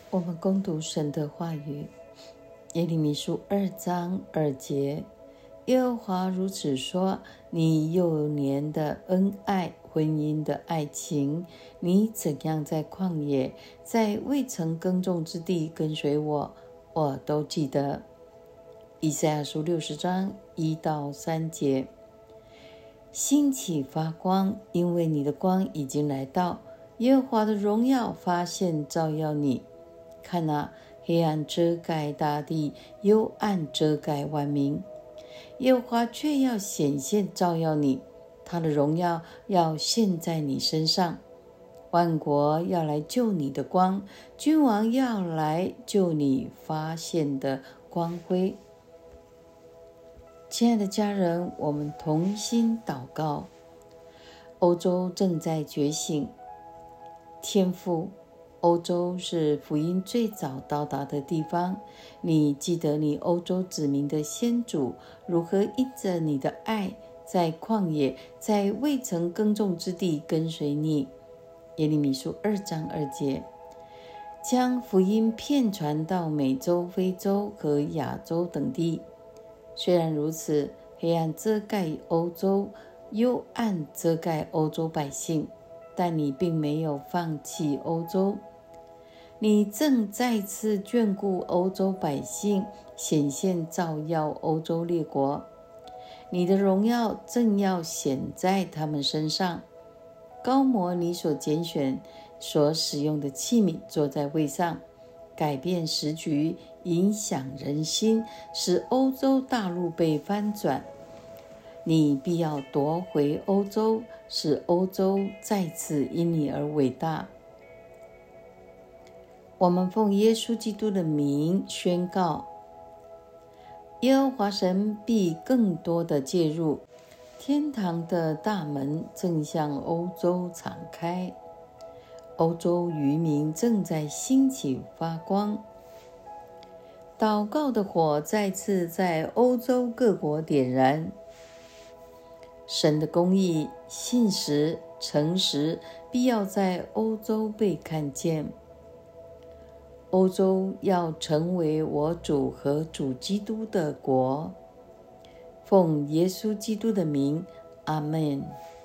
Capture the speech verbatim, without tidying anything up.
我们攻读神的话语，耶利米书二章二节，耶和华如此说：你幼年的恩爱，婚姻的爱情，你怎样在旷野，在未曾耕种之地跟随我，我都记得。以赛亚书六十章一到三节，兴起发光，因为你的光已经来到，耶和华的荣耀发现照耀你。看啊，黑暗遮盖大地，幽暗遮盖万民，耶和华却要显现照耀你，他的荣耀要现在你身上。万国要来救你的光，君王要来救你发现的光辉。亲爱的家人，我们同心祷告。欧洲正在觉醒，天父，欧洲是福音最早到达的地方，你记得你欧洲子民的先祖如何因着你的爱，在旷野，在未曾耕种之地跟随你。耶利米书二章二节，将福音遍传到美洲、非洲和亚洲等地。虽然如此，黑暗遮盖欧洲，幽暗遮盖欧洲百姓，但你并没有放弃欧洲。你正再次眷顾欧洲百姓，显现照耀欧洲列国。你的荣耀正要显在他们身上。高摩你所拣选、所使用的器皿坐在位上，改变时局，影响人心，使欧洲大陆被翻转。你必要夺回欧洲，使欧洲再次因你而伟大。我们奉耶稣基督的名宣告，耶和华神必更多的介入，天堂的大门正向欧洲敞开，欧洲渔民正在兴起发光，祷告的火再次在欧洲各国点燃，神的公义、信实、诚实必要在欧洲被看见。欧洲要成为我主和主基督的国。奉耶稣基督的名，阿们。